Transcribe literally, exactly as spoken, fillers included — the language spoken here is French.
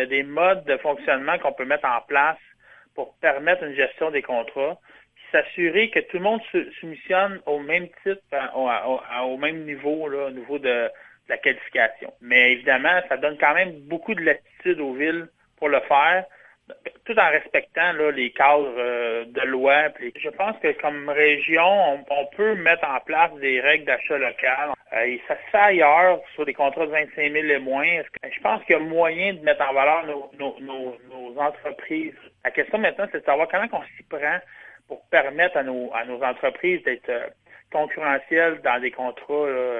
a des modes de fonctionnement qu'on peut mettre en place pour permettre une gestion des contrats, puis s'assurer que tout le monde se soumissionne au même titre, au, au, au même niveau, là, au niveau de, de la qualification. Mais évidemment, ça donne quand même beaucoup de latitude aux villes pour le faire, tout en respectant là, les cadres euh, de loi. Puis je pense que comme région, on, on peut mettre en place des règles d'achat local. Euh, et ça se fait ailleurs, sur des contrats de vingt-cinq mille et moins. Je pense qu'il y a moyen de mettre en valeur nos, nos, nos, nos entreprises. La question maintenant, c'est de savoir comment on s'y prend pour permettre à nos, à nos entreprises d'être euh, concurrentielles dans des contrats là,